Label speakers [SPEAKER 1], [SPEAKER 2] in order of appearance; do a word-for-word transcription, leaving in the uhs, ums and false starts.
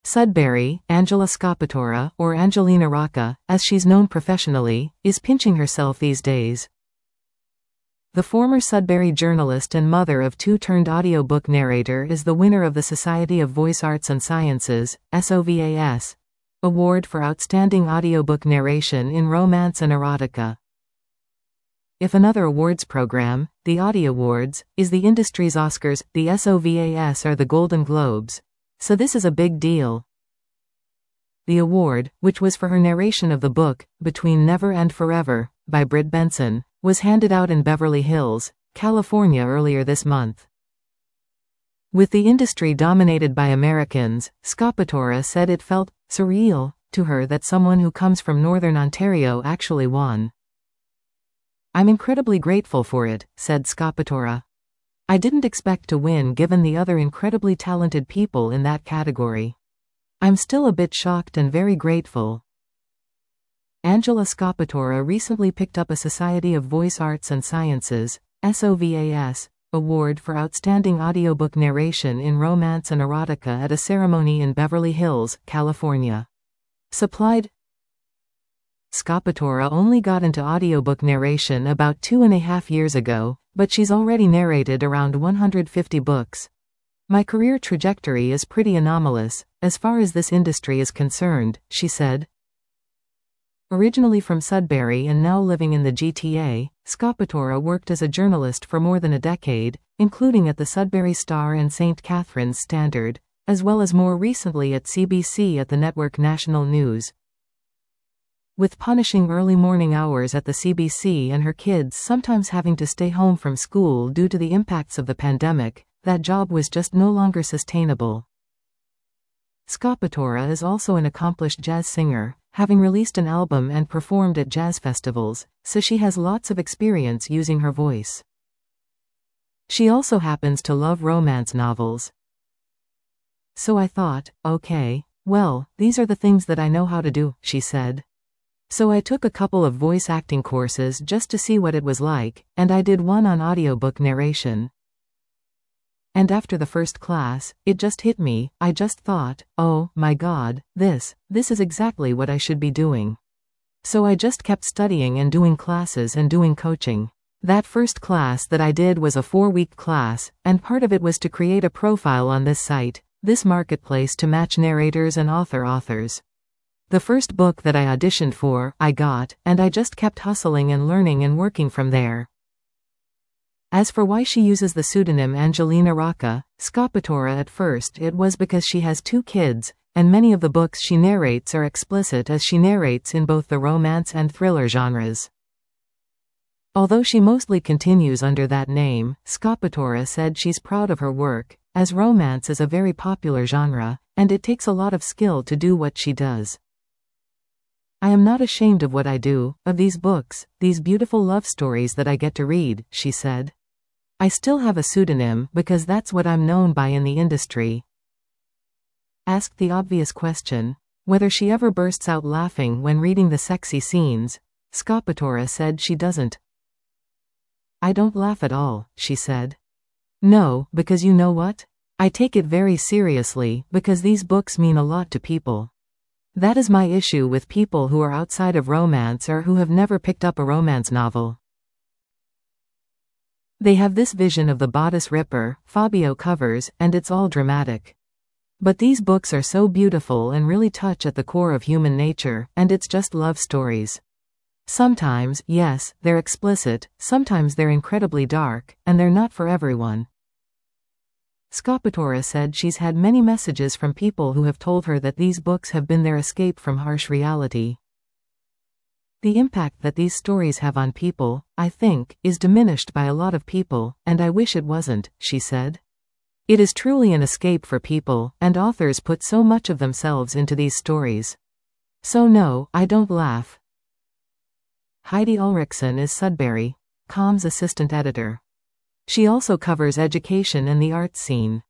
[SPEAKER 1] Sudbury, Angela Scopatora, or Angelina Rocca, as she's known professionally, is pinching herself these days. The former Sudbury journalist and mother of two turned audiobook narrator is the winner of the Society of Voice Arts and Sciences, S O V A S, Award for Outstanding Audiobook Narration in Romance and Erotica. If another awards program, the Audie Awards, is the industry's Oscars, the S O V A S are the Golden Globes. So this is a big deal. The award, which was for her narration of the book, Between Never and Forever, by Britt Benson, was handed out in Beverly Hills, California earlier this month. With the industry dominated by Americans, Scopatora said it felt surreal to her that someone who comes from Northern Ontario actually won. "I'm incredibly grateful for it," said Scopatora. "I didn't expect to win given the other incredibly talented people in that category. I'm still a bit shocked and very grateful." Angela Scopatora recently picked up a Society of Voice Arts and Sciences, S O V A S, Award for Outstanding Audiobook Narration in Romance and Erotica at a ceremony in Beverly Hills, California. Supplied. Scopatora only got into audiobook narration about two and a half years ago, but she's already narrated around one hundred fifty books. "My career trajectory is pretty anomalous, as far as this industry is concerned," she said. Originally from Sudbury and now living in the G T A, Scopatora worked as a journalist for more than a decade, including at the Sudbury Star and Saint Catharines Standard, as well as more recently at C B C at the network National News. With punishing early morning hours at the C B C and her kids sometimes having to stay home from school due to the impacts of the pandemic, that job was just no longer sustainable. Scopatora is also an accomplished jazz singer, having released an album and performed at jazz festivals, so she has lots of experience using her voice. She also happens to love romance novels. "So I thought, okay, well, these are the things that I know how to do," she said. "So I took a couple of voice acting courses just to see what it was like, and I did one on audiobook narration. And after the first class, it just hit me, I just thought, oh, my God, this, this is exactly what I should be doing. So I just kept studying and doing classes and doing coaching. That first class that I did was a four-week class, and part of it was to create a profile on this site, this marketplace to match narrators and author-authors. The first book that I auditioned for, I got, and I just kept hustling and learning and working from there." As for why she uses the pseudonym Angelina Rocca, Scopatora at first it was because she has two kids, and many of the books she narrates are explicit as she narrates in both the romance and thriller genres. Although she mostly continues under that name, Scopatora said she's proud of her work, as romance is a very popular genre, and it takes a lot of skill to do what she does. "I am not ashamed of what I do, of these books, these beautiful love stories that I get to read," she said. "I still have a pseudonym because that's what I'm known by in the industry." Asked the obvious question, whether she ever bursts out laughing when reading the sexy scenes, Scopatora said she doesn't. "I don't laugh at all," she said. "No, because you know what? I take it very seriously because these books mean a lot to people. That is my issue with people who are outside of romance or who have never picked up a romance novel. They have this vision of the bodice ripper, Fabio covers, and it's all dramatic. But these books are so beautiful and really touch at the core of human nature, and it's just love stories. Sometimes, yes, they're explicit, sometimes they're incredibly dark, and they're not for everyone." Scopatora said she's had many messages from people who have told her that these books have been their escape from harsh reality. "The impact that these stories have on people, I think, is diminished by a lot of people, and I wish it wasn't," she said. "It is truly an escape for people, and authors put so much of themselves into these stories. So no, I don't laugh." Heidi Ulrichsen is Sudbury dot com's assistant editor. She also covers education and the arts scene.